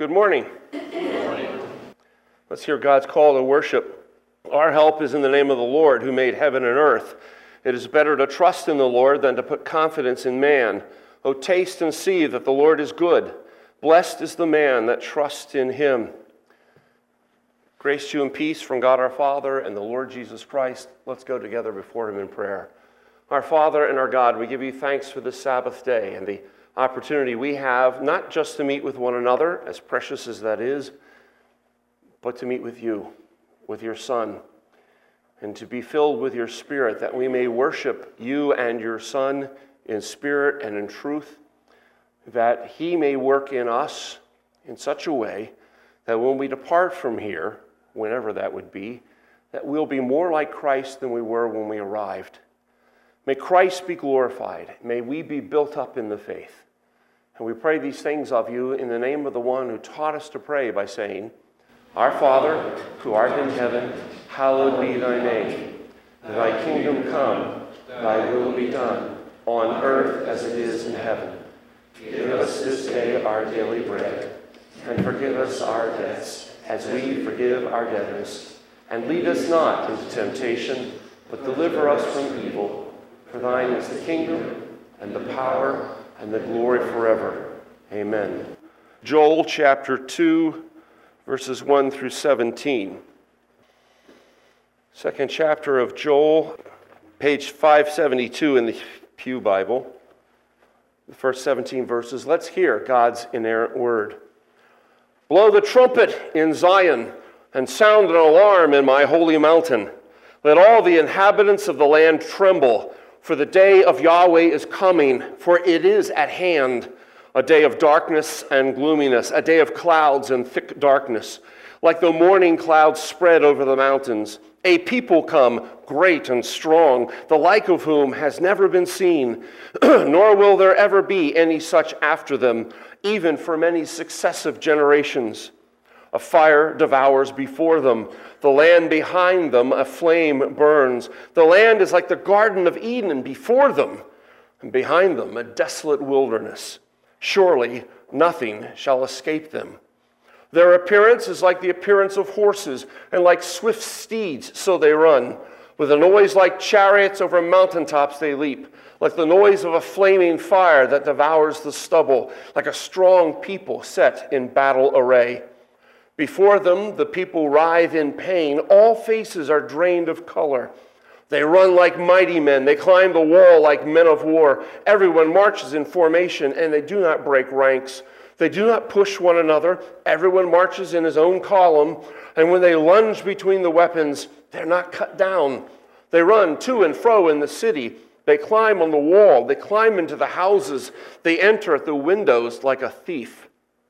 Good morning. Good morning. Let's hear God's call to worship. Our help is in the name of the Lord who made heaven and earth. It is better to trust in the Lord than to put confidence in man. O taste and see that the Lord is good. Blessed is the man that trusts in him. Grace to you and peace from God our Father and the Lord Jesus Christ. Let's go together before him in prayer. Our Father and our God, we give you thanks for this Sabbath day and the opportunity we have not just to meet with one another, as precious as that is, but to meet with you, with your Son, and to be filled with your Spirit, that we may worship you and your Son in spirit and in truth, that he may work in us in such a way that when we depart from here, whenever that would be, that we'll be more like Christ than we were when we arrived. May Christ be glorified. May we be built up in the faith. And we pray these things of you in the name of the one who taught us to pray by saying, Our Father, who art in heaven, hallowed be thy name. Thy kingdom come, thy will be done, on earth as it is in heaven. Give us this day our daily bread, and forgive us our debts, as we forgive our debtors. And lead us not into temptation, but deliver us from evil. For thine is the kingdom, and the power, and the glory forever. Amen. Joel chapter 2, verses 1 through 17. Second chapter of Joel, page 572 in the Pew Bible. The first 17 verses. Let's hear God's inerrant word. Blow the trumpet in Zion, and sound an alarm in my holy mountain. Let all the inhabitants of the land tremble. For the day of Yahweh is coming, for it is at hand, a day of darkness and gloominess, a day of clouds and thick darkness, like the morning clouds spread over the mountains. A people come, great and strong, the like of whom has never been seen, nor will there ever be any such after them, even for many successive generations. A fire devours before them. The land behind them, a flame burns. The land is like the Garden of Eden before them, and behind them a desolate wilderness. Surely nothing shall escape them. Their appearance is like the appearance of horses, and like swift steeds, so they run. With a noise like chariots over mountaintops they leap, like the noise of a flaming fire that devours the stubble, like a strong people set in battle array. Before them, the people writhe in pain. All faces are drained of color. They run like mighty men. They climb the wall like men of war. Everyone marches in formation, and they do not break ranks. They do not push one another. Everyone marches in his own column, and when they lunge between the weapons, they're not cut down. They run to and fro in the city. They climb on the wall. They climb into the houses. They enter at the windows like a thief.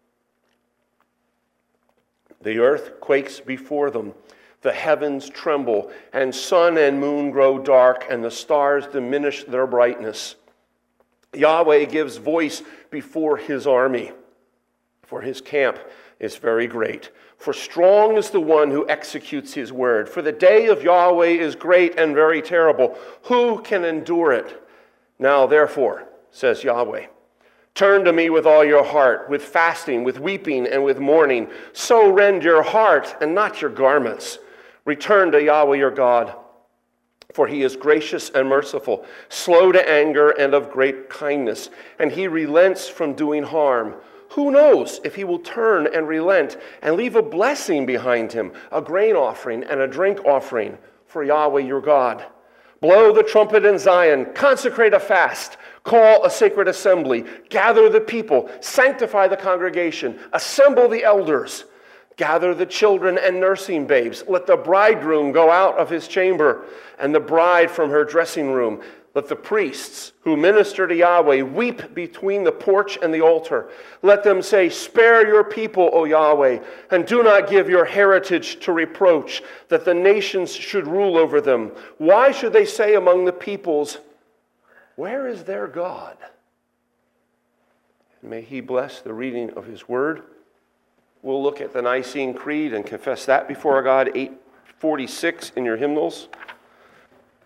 The earth quakes before them. The heavens tremble, and sun and moon grow dark, and the stars diminish their brightness. Yahweh gives voice before his army, for his camp is very great. For strong is the one who executes his word. For the day of Yahweh is great and very terrible. Who can endure it? Now, therefore, says Yahweh, turn to me with all your heart, with fasting, with weeping, and with mourning. So rend your heart and not your garments. Return to Yahweh your God, for he is gracious and merciful, slow to anger and of great kindness, and he relents from doing harm. Who knows if he will turn and relent and leave a blessing behind him, a grain offering and a drink offering for Yahweh your God. Blow the trumpet in Zion, consecrate a fast, call a sacred assembly, gather the people, sanctify the congregation, assemble the elders, gather the children and nursing babes. Let the bridegroom go out of his chamber and the bride from her dressing room. Let the priests who minister to Yahweh weep between the porch and the altar. Let them say, spare your people, O Yahweh, and do not give your heritage to reproach, that the nations should rule over them. Why should they say among the peoples, where is their God? And may he bless the reading of his word. We'll look at the Nicene Creed and confess that before our God, 846 in your hymnals.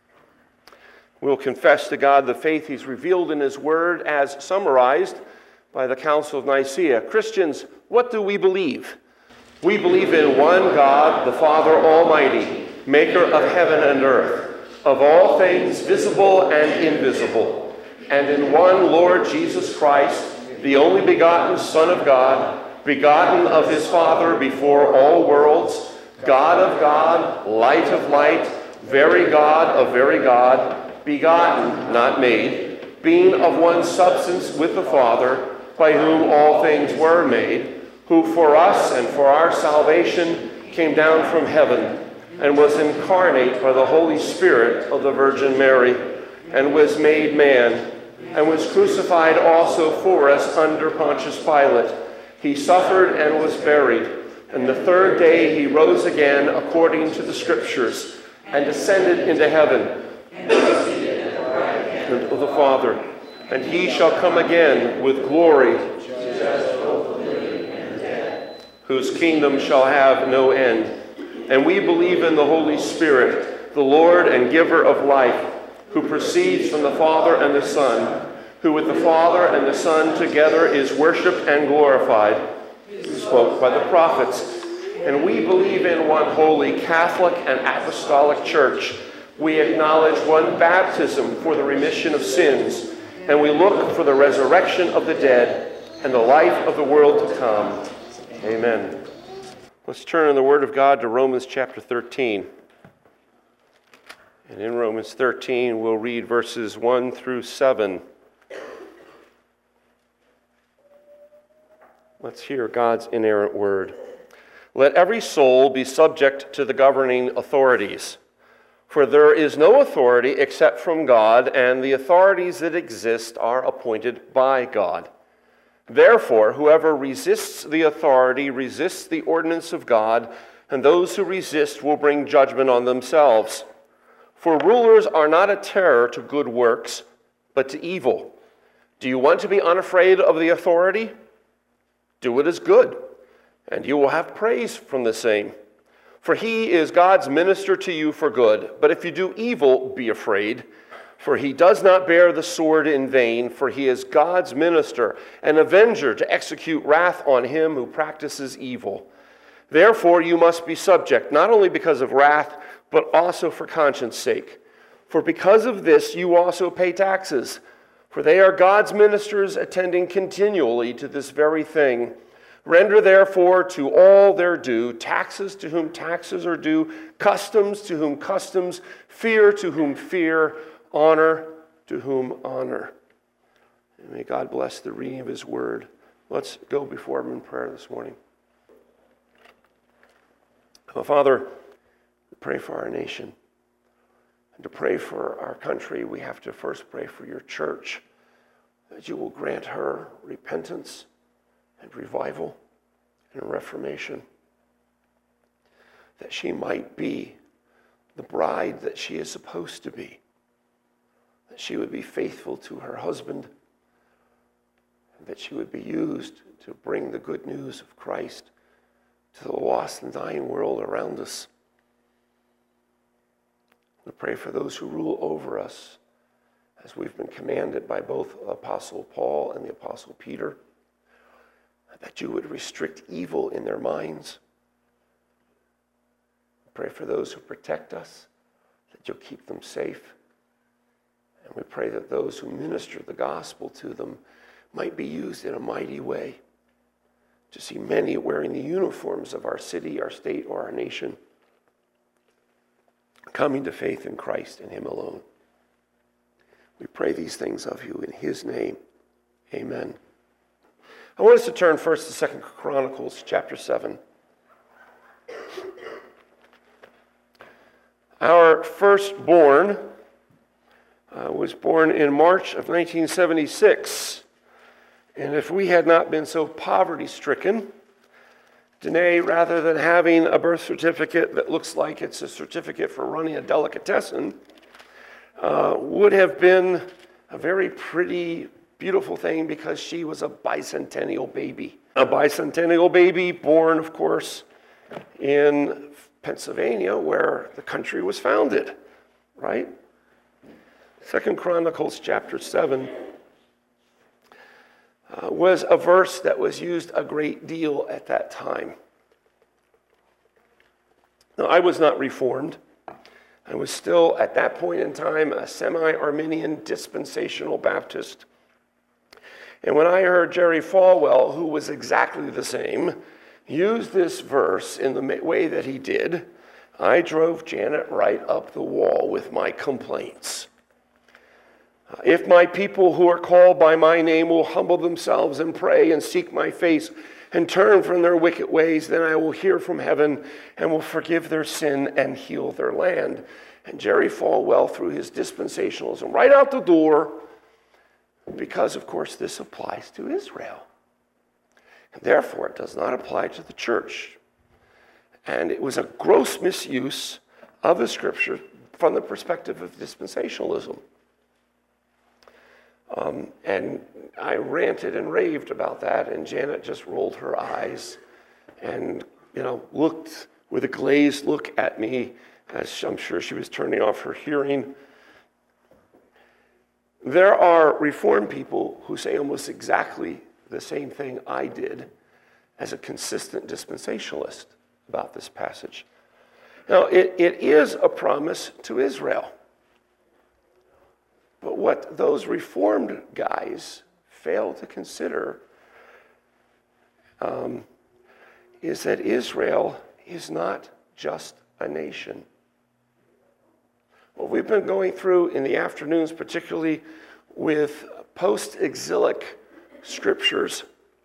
We'll confess to God the faith he's revealed in his word as summarized by the Council of Nicaea. Christians, what do we believe? We believe in one God, the Father Almighty, maker of heaven and earth, of all things visible and invisible, and in one Lord Jesus Christ, the only begotten Son of God, begotten of his Father before all worlds, God of God, light of light, very God of very God, begotten, not made, being of one substance with the Father, by whom all things were made, who for us and for our salvation came down from heaven, and was incarnate by the Holy Spirit of the Virgin Mary, and was made man, and was crucified also for us under Pontius Pilate. He suffered and was buried, and the third day he rose again according to the Scriptures, and ascended into heaven, and of the Father. And he shall come again with glory, whose kingdom shall have no end. And we believe in the Holy Spirit, the Lord and giver of life, who proceeds from the Father and the Son, who with the Father and the Son together is worshipped and glorified, who spoke by the prophets. And we believe in one holy Catholic and Apostolic Church. We acknowledge one baptism for the remission of sins, and we look for the resurrection of the dead and the life of the world to come. Amen. Let's turn in the Word of God to Romans chapter 13. And in Romans 13, we'll read verses 1 through 7. Let's hear God's inerrant word. Let every soul be subject to the governing authorities, for there is no authority except from God, and the authorities that exist are appointed by God. Therefore, whoever resists the authority resists the ordinance of God, and those who resist will bring judgment on themselves. For rulers are not a terror to good works, but to evil. Do you want to be unafraid of the authority? Do what is good, and you will have praise from the same. For he is God's minister to you for good. But if you do evil, be afraid, for he does not bear the sword in vain, for he is God's minister, an avenger to execute wrath on him who practices evil. Therefore you must be subject, not only because of wrath, but also for conscience sake. For because of this you also pay taxes, for they are God's ministers attending continually to this very thing. Render therefore to all their due, taxes to whom taxes are due, customs to whom customs, fear to whom fear, honor to whom honor. And may God bless the reading of his word. Let's go before him in prayer this morning. Father, we pray for our nation. And to pray for our country, we have to first pray for your church, that you will grant her repentance and revival and reformation, that she might be the bride that she is supposed to be, that she would be faithful to her husband, and that she would be used to bring the good news of Christ to the lost and dying world around us. We pray for those who rule over us, as we've been commanded by both Apostle Paul and the Apostle Peter, that you would restrict evil in their minds. We pray for those who protect us, that you'll keep them safe. And we pray that those who minister the gospel to them might be used in a mighty way, to see many wearing the uniforms of our city, our state, or our nation, coming to faith in Christ and him alone. We pray these things of you in his name. Amen. I want us to turn first to 2 Chronicles chapter 7. Our firstborn was born in March of 1976. And if we had not been so poverty-stricken, Danae, rather than having a birth certificate that looks like it's a certificate for running a delicatessen, would have been a very pretty, beautiful thing, because she was a bicentennial baby. A bicentennial baby born, of course, in Pennsylvania, where the country was founded, right? 2 Chronicles chapter 7. was a verse that was used a great deal at that time. Now, I was not Reformed. I was still, at that point in time, a semi-Arminian dispensational Baptist. And when I heard Jerry Falwell, who was exactly the same, use this verse in the way that he did, I drove Janet right up the wall with my complaints. If my people who are called by my name will humble themselves and pray and seek my face and turn from their wicked ways, then I will hear from heaven and will forgive their sin and heal their land. And Jerry Falwell threw his dispensationalism right out the door because, of course, this applies to Israel. And therefore, it does not apply to the church. And it was a gross misuse of the scripture from the perspective of dispensationalism. And I ranted and raved about that, and Janet just rolled her eyes and, looked with a glazed look at me, as I'm sure she was turning off her hearing. There are Reformed people who say almost exactly the same thing I did as a consistent dispensationalist about this passage. Now, it is a promise to Israel. But what those Reformed guys fail to consider is that Israel is not just a nation. What we've been going through in the afternoons, particularly with post-exilic scriptures,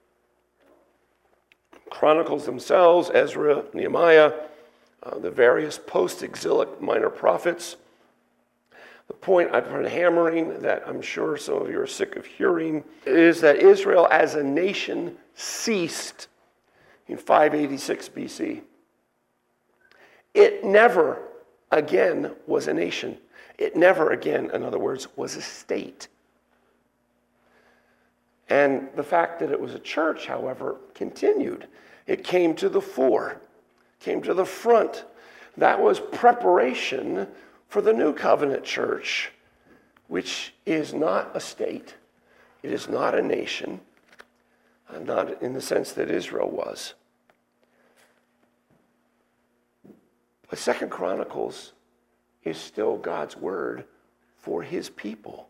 Chronicles themselves, Ezra, Nehemiah, the various post-exilic minor prophets. The point I've been hammering, that I'm sure some of you are sick of hearing, is that Israel as a nation ceased in 586 BC. It never again was a nation. It never again, in other words, was a state. And the fact that it was a church, however, continued. It came to the fore, came to the front. That was preparation for the New Covenant church, which is not a state. It is not a nation, not in the sense that Israel was. But 2 Chronicles is still God's word for his people.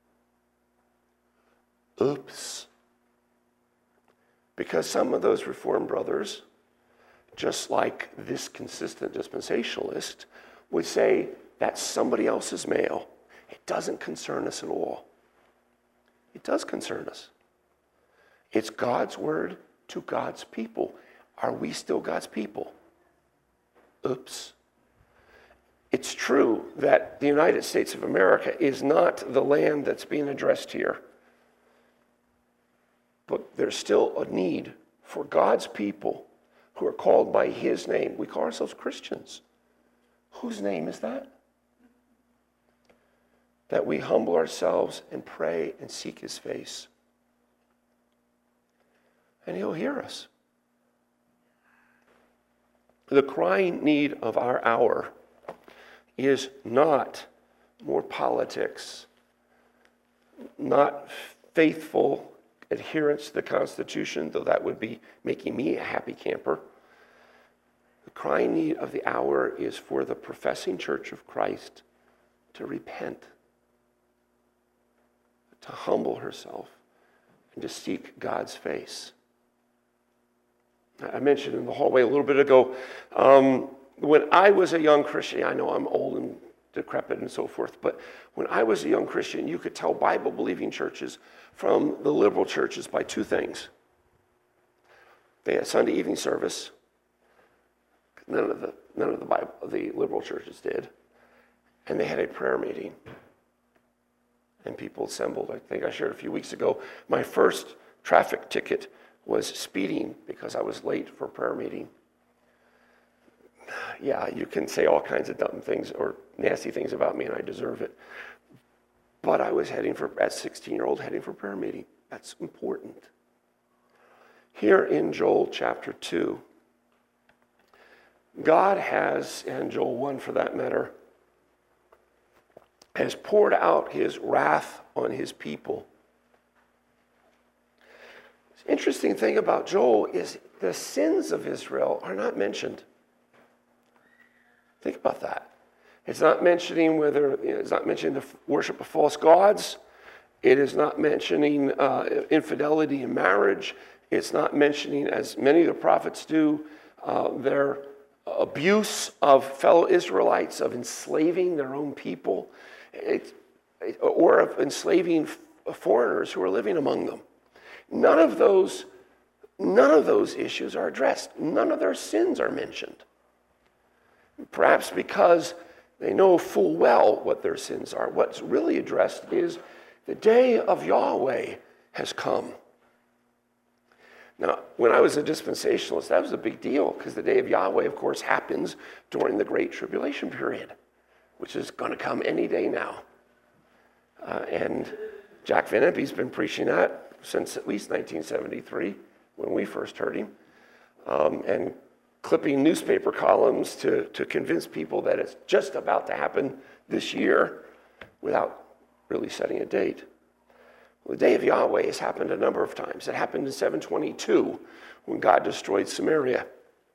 Oops. Because some of those Reformed brothers, just like this consistent dispensationalist, would say that's somebody else's mail. It doesn't concern us at all. It does concern us. It's God's word to God's people. Are we still God's people? Oops. It's true that the United States of America is not the land that's being addressed here. But there's still a need for God's people who are called by his name. We call ourselves Christians. Whose name is that? That we humble ourselves and pray and seek his face. And he'll hear us. The crying need of our hour is not more politics, not faithful adherence to the Constitution, though that would be making me a happy camper. The crying need of the hour is for the professing church of Christ to repent, to humble herself, and to seek God's face. I mentioned in the hallway a little bit ago, when I was a young Christian, I know I'm old and decrepit and so forth, but when I was a young Christian, you could tell Bible-believing churches from the liberal churches by two things. They had Sunday evening service. None of the liberal churches did. And they had a prayer meeting. And people assembled. I think I shared a few weeks ago, my first traffic ticket was speeding because I was late for a prayer meeting. Yeah, you can say all kinds of dumb things or nasty things about me, and I deserve it. But I was as a 16-year-old, heading for prayer meeting. That's important. Here in Joel chapter 2, God has, and Joel 1 for that matter, has poured out his wrath on his people. Interesting thing about Joel is the sins of Israel are not mentioned. Think about that. It's not mentioning it's not mentioning the worship of false gods. It is not mentioning infidelity in marriage. It's not mentioning, as many of the prophets do, their abuse of fellow Israelites, of enslaving their own people, or of enslaving foreigners who are living among them. None of those issues are addressed. None of their sins are mentioned. Perhaps because they know full well what their sins are. What's really addressed is the day of Yahweh has come. Now, when I was a dispensationalist, that was a big deal, because the day of Yahweh, of course, happens during the Great Tribulation period, which is going to come any day now. And Jack Van Impe's been preaching that since at least 1973, when we first heard him, and clipping newspaper columns to convince people that it's just about to happen this year without really setting a date. Well, the day of Yahweh has happened a number of times. It happened in 722 when God destroyed Samaria.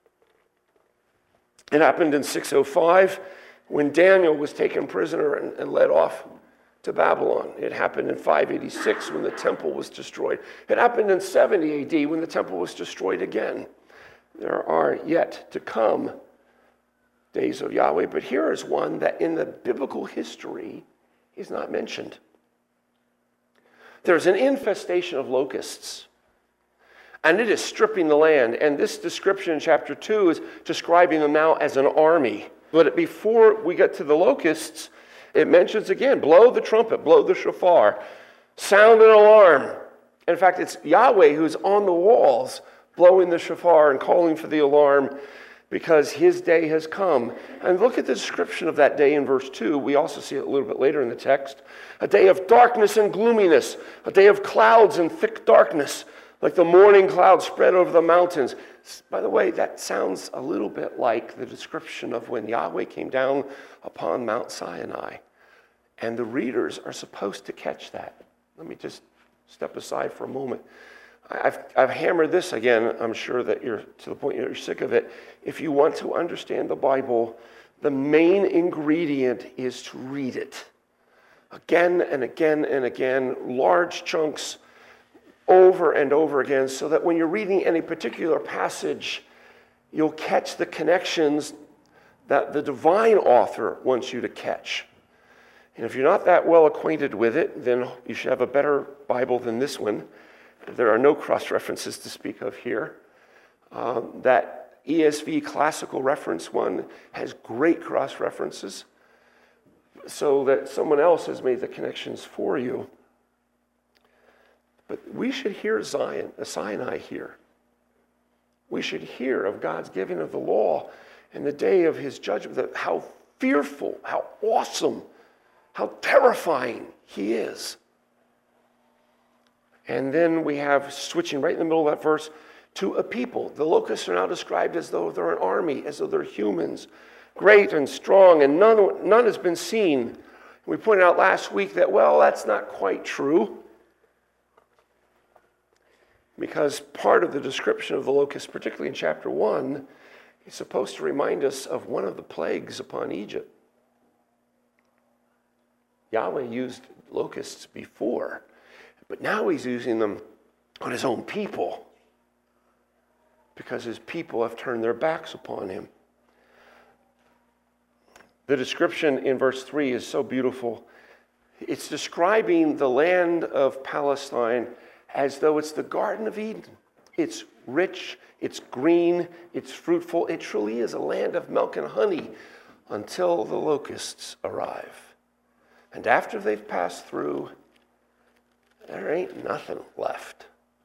It happened in 605 when Daniel was taken prisoner and led off to Babylon. It happened in 586 when the temple was destroyed. It happened in 70 AD when the temple was destroyed again. There are yet to come days of Yahweh, but here is one that in the biblical history is not mentioned. There's an infestation of locusts, and it is stripping the land. And this description in chapter 2 is describing them now as an army. But before we get to the locusts, it mentions again, blow the trumpet, blow the shofar, sound an alarm. In fact, it's Yahweh who's on the walls blowing the shofar and calling for the alarm because his day has come. And look at the description of that day in verse 2. We also see it a little bit later in the text. A day of darkness and gloominess, a day of clouds and thick darkness, like the morning clouds spread over the mountains. By the way, that sounds a little bit like the description of when Yahweh came down upon Mount Sinai. And the readers are supposed to catch that. Let me just step aside for a moment. I've hammered this again. I'm sure that you're to the point you're sick of it. If you want to understand the Bible, the main ingredient is to read it again and again and again, large chunks over and over again, so that when you're reading any particular passage, you'll catch the connections that the divine author wants you to catch. And if you're not that well acquainted with it, then you should have a better Bible than this one. There are no cross-references to speak of here. That ESV classical reference one has great cross-references so that someone else has made the connections for you. But we should hear Sinai here. We should hear of God's giving of the law and the day of his judgment, how fearful, how awesome, how terrifying he is. And then we have, switching right in the middle of that verse, to a people. The locusts are now described as though they're an army, as though they're humans, great and strong, and none has been seen. We pointed out last week that, well, that's not quite true, because part of the description of the locusts, particularly in chapter 1, is supposed to remind us of one of the plagues upon Egypt. Yahweh used locusts before, but now he's using them on his own people because his people have turned their backs upon him. The description in verse 3 is so beautiful. It's describing the land of Palestine as though it's the Garden of Eden. It's rich, it's green, it's fruitful. It truly is a land of milk and honey until the locusts arrive. And after they've passed through, there ain't nothing left.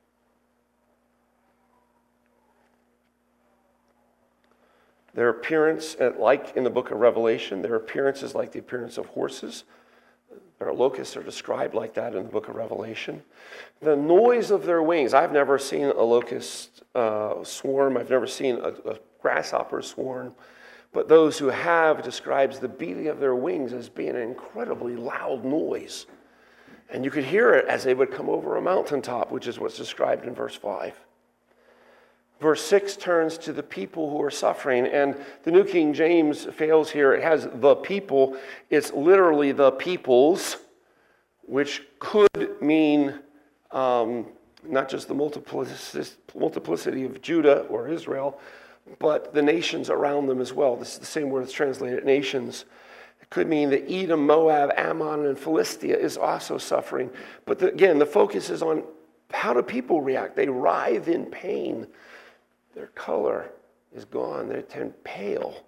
Their appearance, like in the book of Revelation, their appearance is like the appearance of horses. Their locusts are described like that in the book of Revelation. The noise of their wings. I've never seen a locust swarm. I've never seen a grasshopper swarm. But those who have describes the beating of their wings as being an incredibly loud noise. And you could hear it as they would come over a mountaintop, which is what's described in verse 5. Verse 6 turns to the people who are suffering, and the New King James fails here. It has the people. It's literally the peoples, which could mean not just the multiplicity of Judah or Israel, but the nations around them as well. This is the same word that's translated nations. It could mean that Edom, Moab, Ammon, and Philistia is also suffering. But again, the focus is on how do people react? They writhe in pain. Their color is gone. They turn pale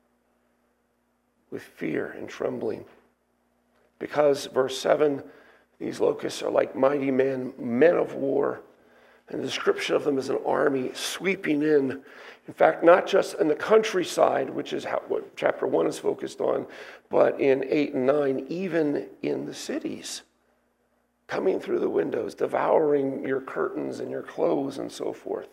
with fear and trembling. Because, verse 7, these locusts are like mighty men, men of war. And the description of them as an army sweeping in. In fact, not just in the countryside, which is what chapter 1 is focused on, but in 8 and 9, even in the cities. Coming through the windows, devouring your curtains and your clothes and so forth.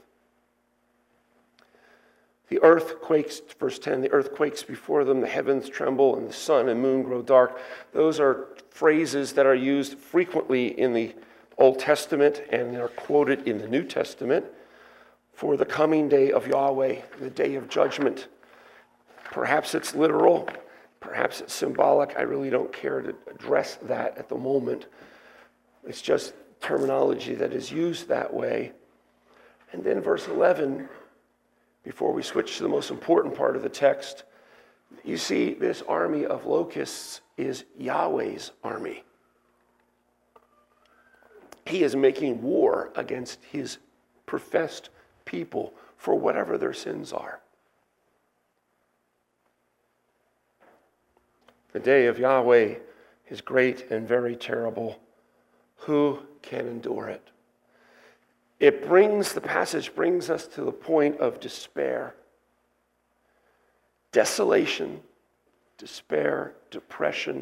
The earth quakes, verse 10, the earth quakes before them, the heavens tremble, and the sun and moon grow dark. Those are phrases that are used frequently in the Old Testament and are quoted in the New Testament for the coming day of Yahweh, the day of judgment. Perhaps it's literal, perhaps it's symbolic. I really don't care to address that at the moment. It's just terminology that is used that way. And then verse 11, before we switch to the most important part of the text, you see this army of locusts is Yahweh's army. He is making war against his professed people for whatever their sins are. The day of Yahweh is great and very terrible. Who can endure it? The passage brings us to the point of despair. Desolation, despair, depression.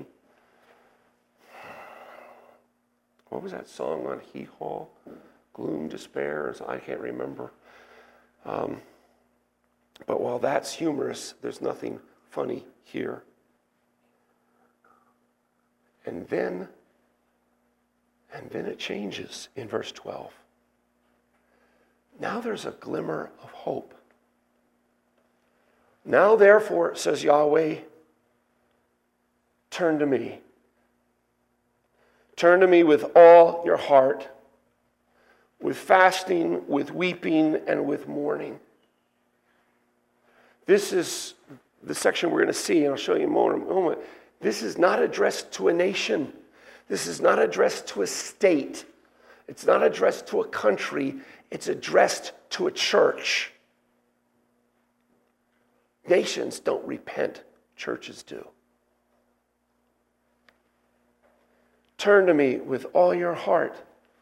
What was that song on Hee Haw? Gloom, despair, I can't remember. But while that's humorous, there's nothing funny here. And then it changes in verse 12. Now there's a glimmer of hope. Now therefore, says Yahweh, turn to me. Turn to me with all your heart, with fasting, with weeping, and with mourning. This is the section we're going to see, and I'll show you in a moment. This is not addressed to a nation. This is not addressed to a state. It's not addressed to a country. It's addressed to a church. Nations don't repent. Churches do. Turn to me with all your heart.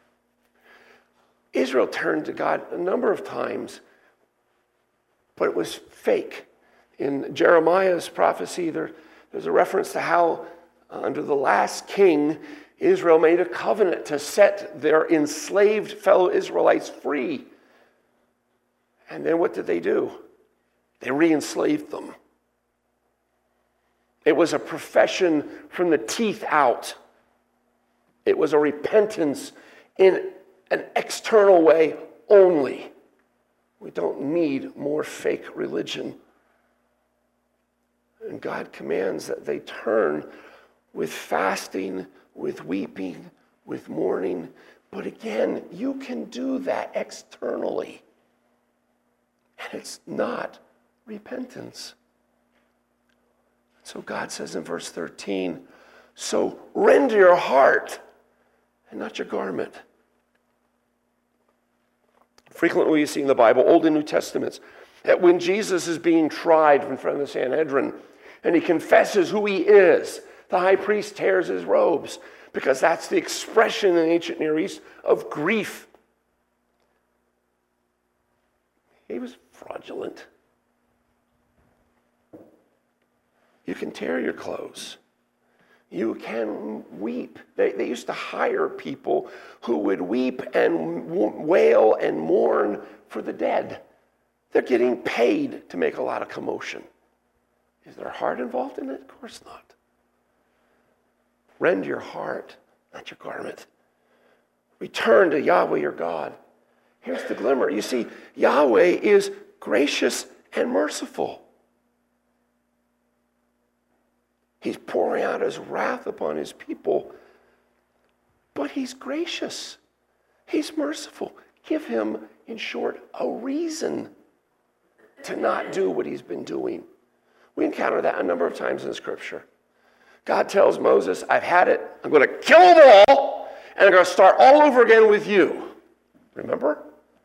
Israel turned to God a number of times, but it was fake. In Jeremiah's prophecy, there's a reference to how under the last king, Israel made a covenant to set their enslaved fellow Israelites free. And then what did they do? They re-enslaved them. It was a profession from the teeth out. It was a repentance in an external way only. We don't need more fake religion. And God commands that they turn with fasting, with weeping, with mourning. But again, you can do that externally. And it's not repentance. So God says in verse 13, so rend your heart and not your garment. Frequently you see in the Bible, Old and New Testaments, that when Jesus is being tried in front of the Sanhedrin and he confesses who he is, the high priest tears his robes because that's the expression in the ancient Near East of grief. He was fraudulent. You can tear your clothes. You can weep. They used to hire people who would weep and wail and mourn for the dead. They're getting paid to make a lot of commotion. Is their heart involved in it? Of course not. Rend your heart, not your garment. Return to Yahweh your God. Here's the glimmer. You see, Yahweh is gracious and merciful. He's pouring out his wrath upon his people, but he's gracious. He's merciful. Give him, in short, a reason to not do what he's been doing. We encounter that a number of times in Scripture. God tells Moses, I've had it. I'm going to kill them all, and I'm going to start all over again with you. Remember?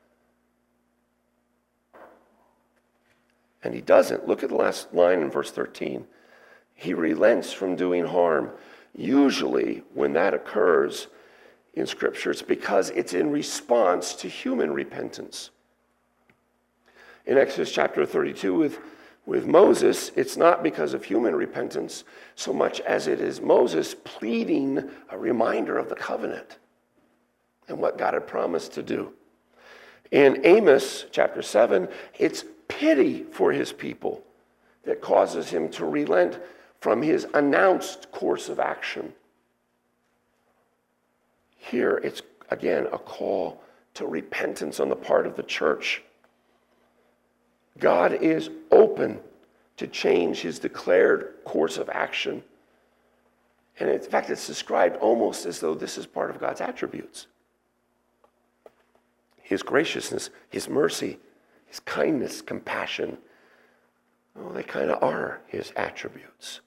And he doesn't. Look at the last line in verse 13. He relents from doing harm. Usually, when that occurs in Scripture, it's because it's in response to human repentance. In Exodus chapter 32 with Moses, it's not because of human repentance so much as it is Moses pleading a reminder of the covenant and what God had promised to do. In Amos chapter 7, it's pity for his people that causes him to relent from his announced course of action. Here, it's again a call to repentance on the part of the church. God is open to change his declared course of action. And in fact, it's described almost as though this is part of God's attributes. His graciousness, his mercy, his kindness, compassion, well, they kind of are his attributes.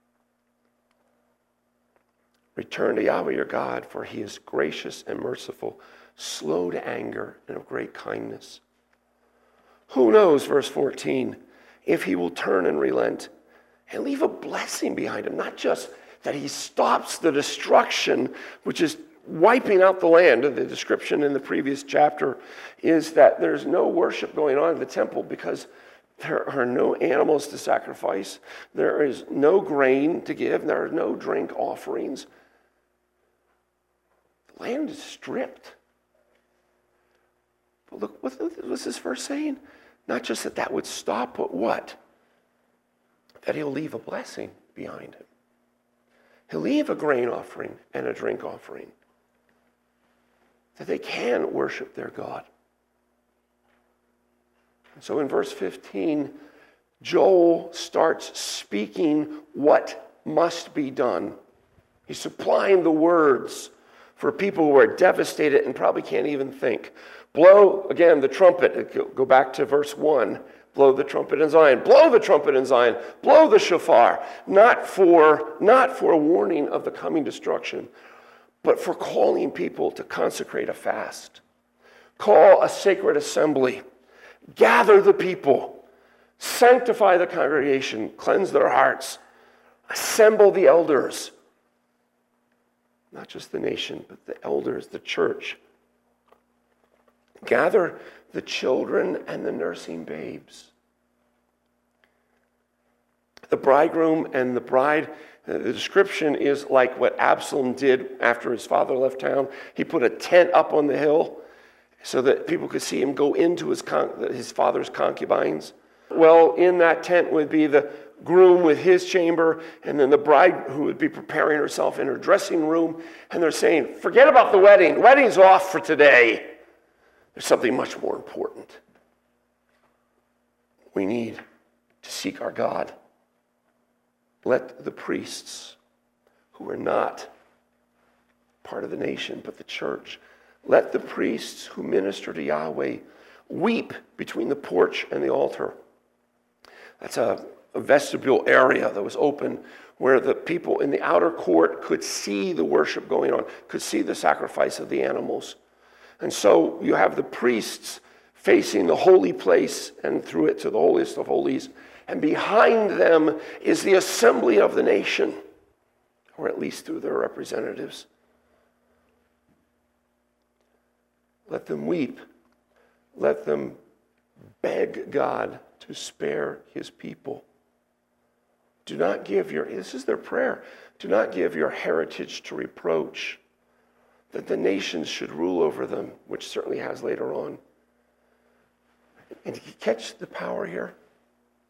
Return to Yahweh your God, for he is gracious and merciful, slow to anger, and of great kindness. Who knows, verse 14, if he will turn and relent and leave a blessing behind him, not just that he stops the destruction, which is wiping out the land. The description in the previous chapter is that there's no worship going on in the temple because there are no animals to sacrifice. There is no grain to give. There are no drink offerings. The land is stripped. But look, what's this verse saying? Not just that that would stop, but what? That he'll leave a blessing behind him. He'll leave a grain offering and a drink offering. That they can worship their God. And so in verse 15, Joel starts speaking what must be done. He's supplying the words for people who are devastated and probably can't even think. Blow, again, the trumpet. Go back to verse 1. Blow the trumpet in Zion. Blow the trumpet in Zion. Blow the shofar. Not for a warning of the coming destruction, but for calling people to consecrate a fast. Call a sacred assembly. Gather the people. Sanctify the congregation. Cleanse their hearts. Assemble the elders. Not just the nation, but the elders, the church. Gather the children and the nursing babes. The bridegroom and the bride, the description is like what Absalom did after his father left town. He put a tent up on the hill so that people could see him go into his father's concubines. Well, in that tent would be the groom with his chamber, and then the bride who would be preparing herself in her dressing room. And they're saying, forget about the wedding. Wedding's off for today. There's something much more important. We need to seek our God. Let the priests, who are not part of the nation, but the church, let the priests who minister to Yahweh weep between the porch and the altar. That's a vestibule area that was open where the people in the outer court could see the worship going on, could see the sacrifice of the animals. And so you have the priests facing the holy place and through it to the holiest of holies. And behind them is the assembly of the nation, or at least through their representatives. Let them weep. Let them beg God to spare his people. Do not give this is their prayer, do not give your heritage to reproach, that the nations should rule over them, which certainly has later on. And you catch the power here?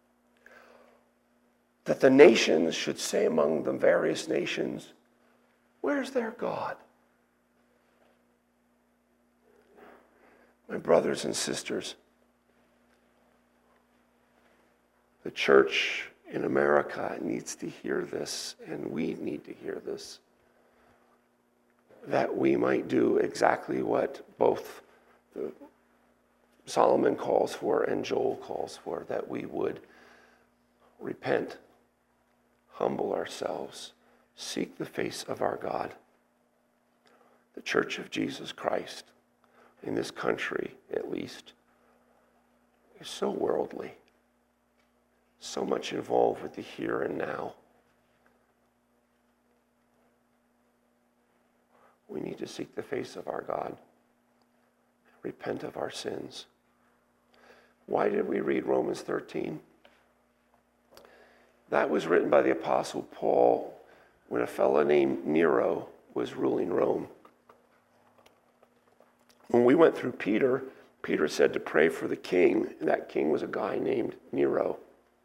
That the nations should say among the various nations, Where's their God? My brothers and sisters, the church in America needs to hear this, and we need to hear this, that we might do exactly what both Solomon calls for and Joel calls for, that we would repent, humble ourselves, seek the face of our God. The Church of Jesus Christ, in this country at least, is so worldly, so much involved with the here and now. We need to seek the face of our God, repent of our sins. Why did we read Romans 13? That was written by the Apostle Paul when a fellow named Nero was ruling Rome. When we went through Peter, Peter said to pray for the king, and that king was a guy named Nero,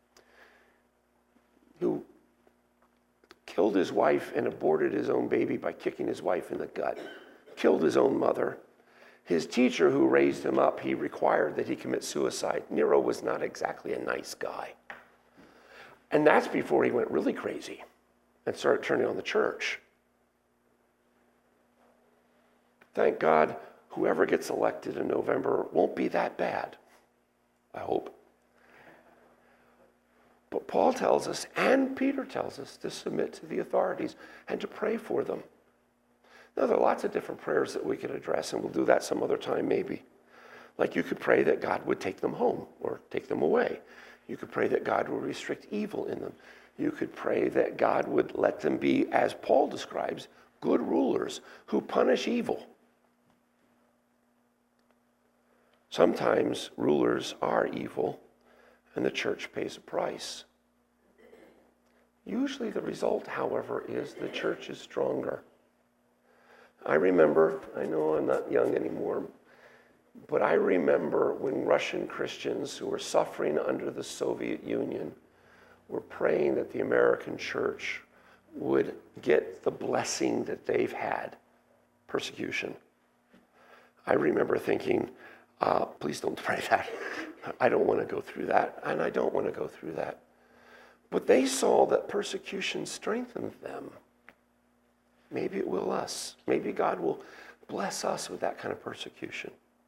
who killed his wife and aborted his own baby by kicking his wife in the gut, killed his own mother. His teacher who raised him up, he required that he commit suicide. Nero was not exactly a nice guy. And that's before he went really crazy and started turning on the church. Thank God, whoever gets elected in November won't be that bad, I hope. But Paul tells us, and Peter tells us, to submit to the authorities and to pray for them. Now, there are lots of different prayers that we could address, and we'll do that some other time maybe. Like you could pray that God would take them home or take them away. You could pray that God would restrict evil in them. You could pray that God would let them be, as Paul describes, good rulers who punish evil. Sometimes rulers are evil, and the church pays a price. Usually the result, however, is the church is stronger. I remember, I know I'm not young anymore, but I remember when Russian Christians who were suffering under the Soviet Union were praying that the American church would get the blessing that they've had, persecution. I remember thinking, please don't pray that. I don't want to go through that, and I don't want to go through that. But they saw that persecution strengthened them. Maybe it will us. Maybe God will bless us with that kind of persecution.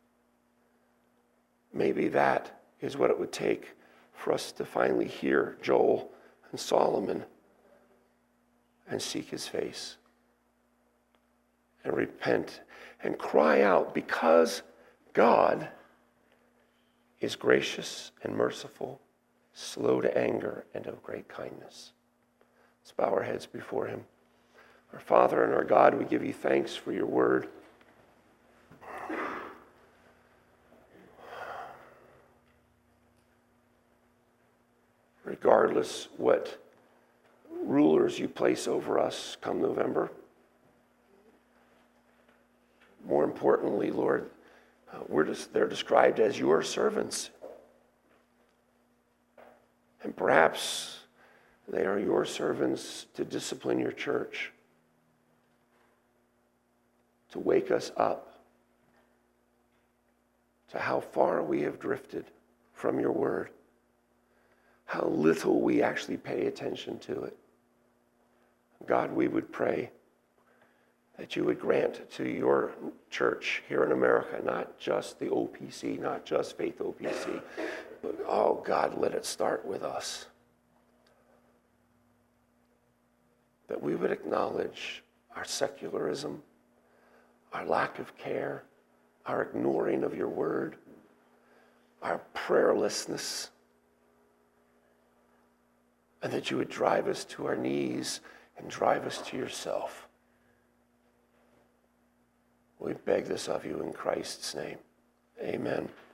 Maybe that is what it would take for us to finally hear Joel and Solomon and seek his face and repent and cry out, because God is gracious and merciful, slow to anger, and of great kindness. Let's bow our heads before him. Our Father and our God, we give you thanks for your word. Regardless what rulers you place over us come November, more importantly, Lord, they're described as your servants. And perhaps they are your servants to discipline your church, to wake us up to how far we have drifted from your word, how little we actually pay attention to it. God, we would pray that you would grant to your church here in America, not just the OPC, not just Faith OPC, but, oh God, let it start with us. That we would acknowledge our secularism, our lack of care, our ignoring of your word, our prayerlessness, and that you would drive us to our knees and drive us to yourself. We beg this of you in Christ's name. Amen.